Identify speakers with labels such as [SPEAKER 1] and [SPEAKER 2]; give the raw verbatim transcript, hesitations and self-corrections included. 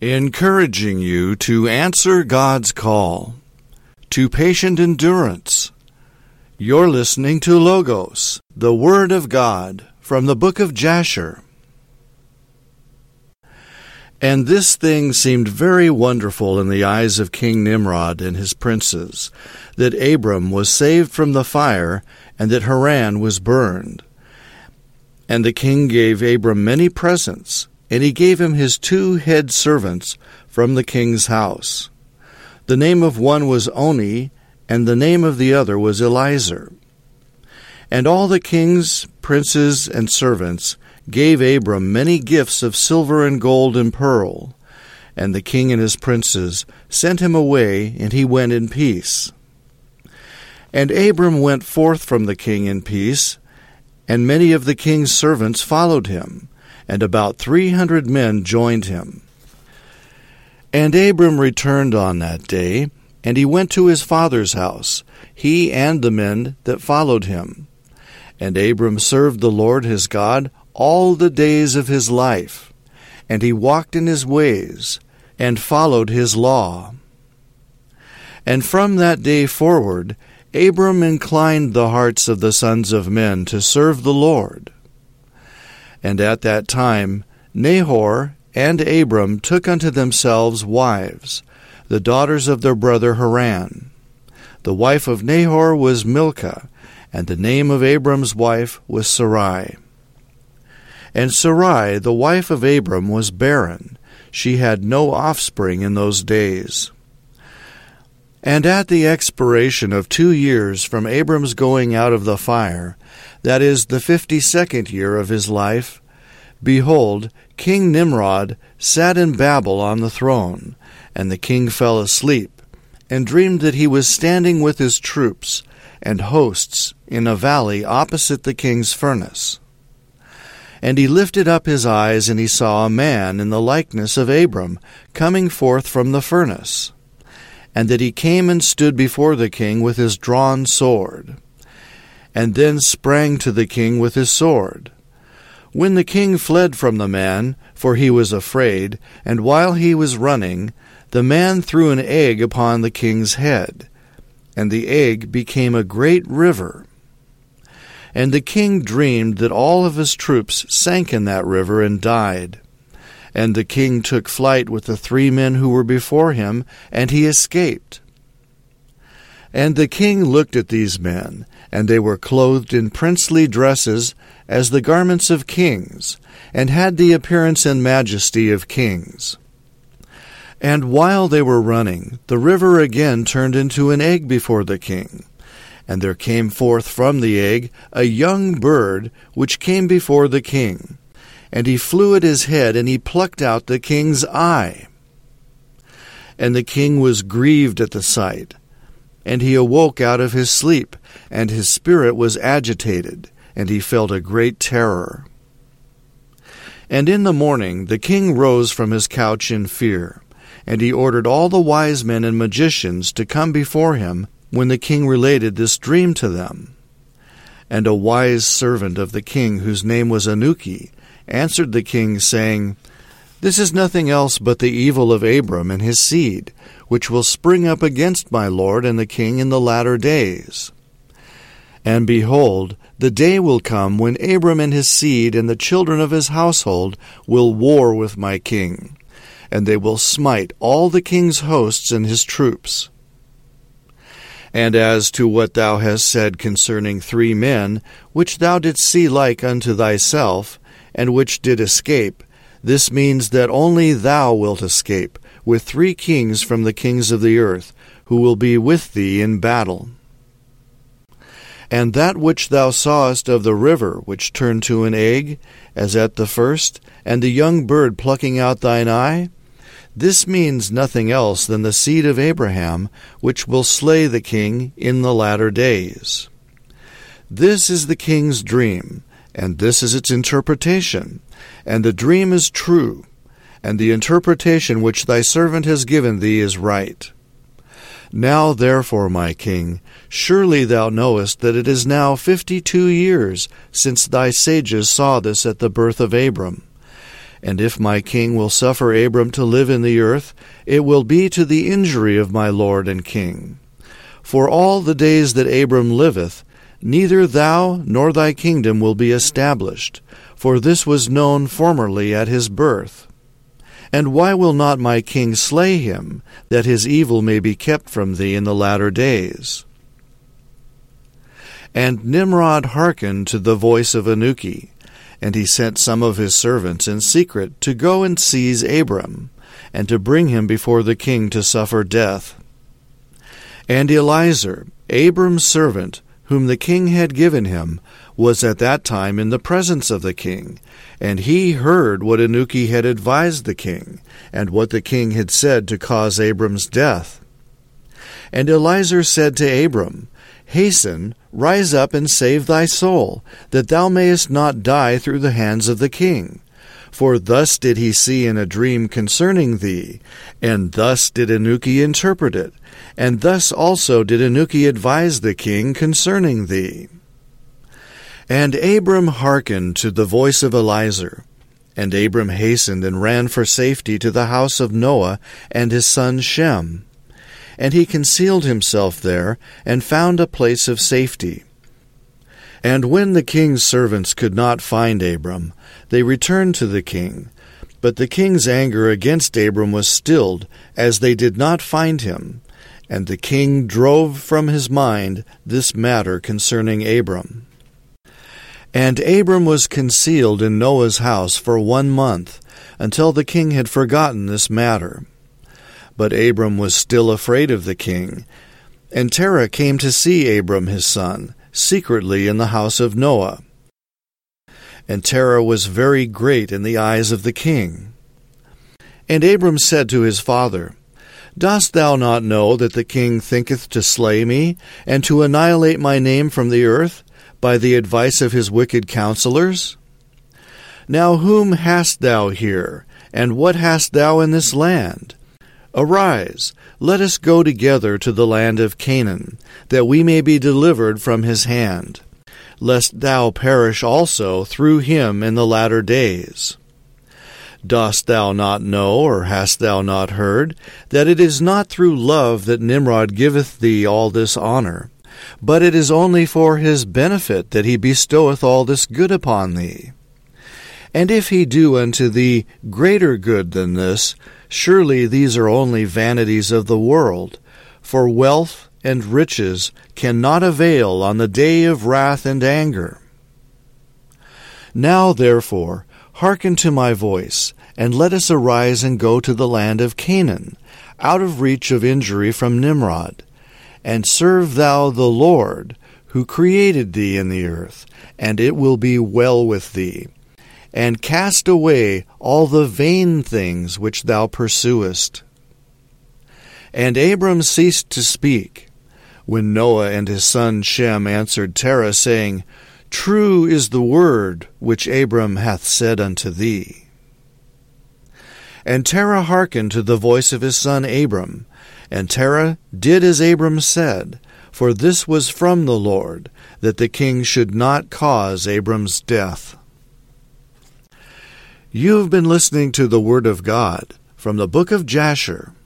[SPEAKER 1] encouraging you to answer God's call, to patient endurance. You're listening to Logos, the Word of God, from the book of Jasher. And this thing seemed very wonderful in the eyes of King Nimrod and his princes, that Abram was saved from the fire, and that Haran was burned. And the king gave Abram many presents, and he gave him his two head servants from the king's house. The name of one was Oni, and the name of the other was Eliezer. And all the king's princes and servants gave Abram many gifts of silver and gold and pearl. And the king and his princes sent him away, and he went in peace. And Abram went forth from the king in peace, and many of the king's servants followed him, and about three hundred men joined him. And Abram returned on that day, and he went to his father's house, he and the men that followed him. And Abram served the Lord his God all the days of his life, and he walked in his ways, and followed his law. And from that day forward, Abram inclined the hearts of the sons of men to serve the Lord. And at that time Nahor and Abram took unto themselves wives, the daughters of their brother Haran. The wife of Nahor was Milcah, and the name of Abram's wife was Sarai. And Sarai, the wife of Abram, was barren. She had no offspring in those days. And at the expiration of two years from Abram's going out of the fire, that is, the fifty-second year of his life, behold, King Nimrod sat in Babel on the throne, and the king fell asleep, and dreamed that he was standing with his troops and hosts in a valley opposite the king's furnace. And he lifted up his eyes, and he saw a man in the likeness of Abram coming forth from the furnace, and that he came and stood before the king with his drawn sword, and then sprang to the king with his sword. When the king fled from the man, for he was afraid, and while he was running, the man threw an egg upon the king's head, and the egg became a great river. And the king dreamed that all of his troops sank in that river and died. And the king took flight with the three men who were before him, and he escaped. And the king looked at these men, and they were clothed in princely dresses, as the garments of kings, and had the appearance and majesty of kings. And while they were running, the river again turned into an egg before the king. And there came forth from the egg a young bird, which came before the king. And he flew at his head, and he plucked out the king's eye. And the king was grieved at the sight. And he awoke out of his sleep, and his spirit was agitated, and he felt a great terror. And in the morning the king rose from his couch in fear, and he ordered all the wise men and magicians to come before him, when the king related this dream to them. And a wise servant of the king, whose name was Anuki, answered the king, saying, This is nothing else but the evil of Abram and his seed, which will spring up against my lord and the king in the latter days. And behold, the day will come when Abram and his seed and the children of his household will war with my king, and they will smite all the king's hosts and his troops. And as to what thou hast said concerning three men, which thou didst see like unto thyself, and which did escape, this means that only thou wilt escape, with three kings from the kings of the earth, who will be with thee in battle. And that which thou sawest of the river, which turned to an egg, as at the first, and the young bird plucking out thine eye, this means nothing else than the seed of Abraham, which will slay the king in the latter days. This is the king's dream, and this is its interpretation. And the dream is true, and the interpretation which thy servant has given thee is right. Now therefore, my king, surely thou knowest that it is now fifty-two years since thy sages saw this at the birth of Abram. And if my king will suffer Abram to live in the earth, it will be to the injury of my lord and king. For all the days that Abram liveth, neither thou nor thy kingdom will be established, for this was known formerly at his birth. And why will not my king slay him, that his evil may be kept from thee in the latter days? And Nimrod hearkened to the voice of Anuki, and he sent some of his servants in secret to go and seize Abram, and to bring him before the king to suffer death. And Eliezer, Abram's servant, whom the king had given him, was at that time in the presence of the king, and he heard what Anuki had advised the king, and what the king had said to cause Abram's death. And Eliezer said to Abram, Hasten, rise up and save thy soul, that thou mayest not die through the hands of the king. For thus did he see in a dream concerning thee, and thus did Anuki interpret it, and thus also did Anuki advise the king concerning thee. And Abram hearkened to the voice of Eliezer, and Abram hastened and ran for safety to the house of Noah and his son Shem. And he concealed himself there, and found a place of safety. And when the king's servants could not find Abram, they returned to the king. But the king's anger against Abram was stilled, as they did not find him. And the king drove from his mind this matter concerning Abram. And Abram was concealed in Noah's house for one month, until the king had forgotten this matter. But Abram was still afraid of the king. And Terah came to see Abram his son, secretly in the house of Noah. And Terah was very great in the eyes of the king. And Abram said to his father, Dost thou not know that the king thinketh to slay me, and to annihilate my name from the earth, by the advice of his wicked counselors? Now whom hast thou here, and what hast thou in this land? Arise, let us go together to the land of Canaan, that we may be delivered from his hand, lest thou perish also through him in the latter days. Dost thou not know, or hast thou not heard, that it is not through love that Nimrod giveth thee all this honor, but it is only for his benefit that he bestoweth all this good upon thee? And if he do unto thee greater good than this, surely these are only vanities of the world, for wealth and riches cannot avail on the day of wrath and anger. Now therefore hearken to my voice, and let us arise and go to the land of Canaan, out of reach of injury from Nimrod. And serve thou the Lord, who created thee in the earth, and it will be well with thee. And cast away all the vain things which thou pursuest. And Abram ceased to speak, when Noah and his son Shem answered Terah, saying, True is the word which Abram hath said unto thee. And Terah hearkened to the voice of his son Abram, and Terah did as Abram said, for this was from the Lord, that the king should not cause Abram's death. You have been listening to the Word of God from the book of Jasher.